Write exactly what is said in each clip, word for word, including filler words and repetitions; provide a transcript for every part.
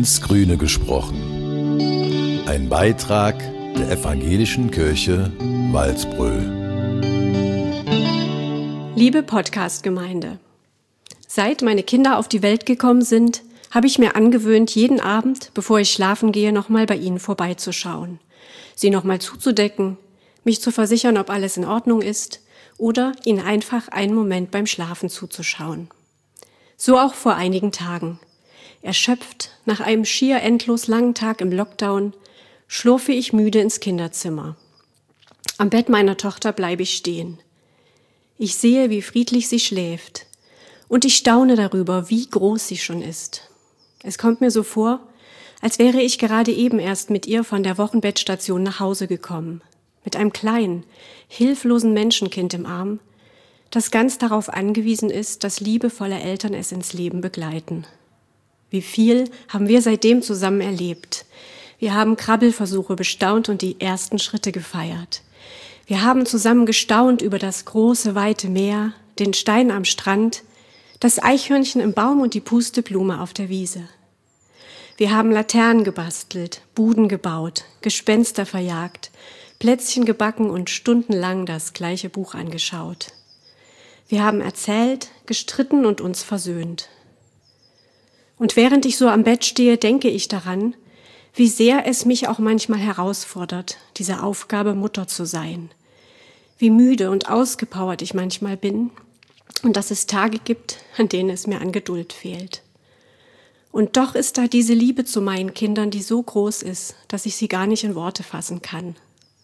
ins Grüne gesprochen. Ein Beitrag der Evangelischen Kirche Walsbröl. Liebe Podcast-Gemeinde, seit meine Kinder auf die Welt gekommen sind, habe ich mir angewöhnt, jeden Abend, bevor ich schlafen gehe, nochmal bei ihnen vorbeizuschauen, sie nochmal zuzudecken, mich zu versichern, ob alles in Ordnung ist oder ihnen einfach einen Moment beim Schlafen zuzuschauen. So auch vor einigen Tagen. Erschöpft, nach einem schier endlos langen Tag im Lockdown, schlurfe ich müde ins Kinderzimmer. Am Bett meiner Tochter bleibe ich stehen. Ich sehe, wie friedlich sie schläft, und ich staune darüber, wie groß sie schon ist. Es kommt mir so vor, als wäre ich gerade eben erst mit ihr von der Wochenbettstation nach Hause gekommen, mit einem kleinen, hilflosen Menschenkind im Arm, das ganz darauf angewiesen ist, dass liebevolle Eltern es ins Leben begleiten. Wie viel haben wir seitdem zusammen erlebt? Wir haben Krabbelversuche bestaunt und die ersten Schritte gefeiert. Wir haben zusammen gestaunt über das große, weite Meer, den Stein am Strand, das Eichhörnchen im Baum und die Pusteblume auf der Wiese. Wir haben Laternen gebastelt, Buden gebaut, Gespenster verjagt, Plätzchen gebacken und stundenlang das gleiche Buch angeschaut. Wir haben erzählt, gestritten und uns versöhnt. Und während ich so am Bett stehe, denke ich daran, wie sehr es mich auch manchmal herausfordert, diese Aufgabe, Mutter zu sein. Wie müde und ausgepowert ich manchmal bin und dass es Tage gibt, an denen es mir an Geduld fehlt. Und doch ist da diese Liebe zu meinen Kindern, die so groß ist, dass ich sie gar nicht in Worte fassen kann.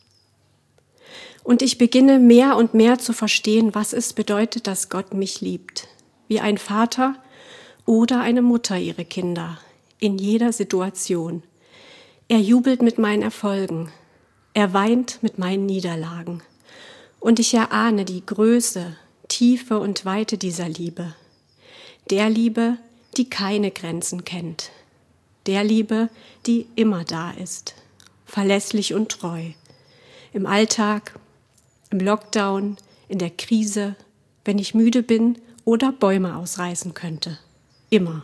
Und ich beginne mehr und mehr zu verstehen, was es bedeutet, dass Gott mich liebt, wie ein Vater oder eine Mutter ihre Kinder, in jeder Situation. Er jubelt mit meinen Erfolgen, er weint mit meinen Niederlagen. Und ich erahne die Größe, Tiefe und Weite dieser Liebe. Der Liebe, die keine Grenzen kennt. Der Liebe, die immer da ist, verlässlich und treu. Im Alltag, im Lockdown, in der Krise, wenn ich müde bin oder Bäume ausreißen könnte. Immer.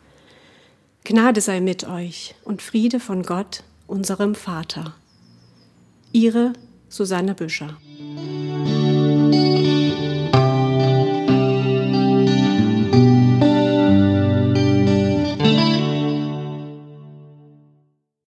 Gnade sei mit euch und Friede von Gott, unserem Vater. Ihre Susanne Büscher.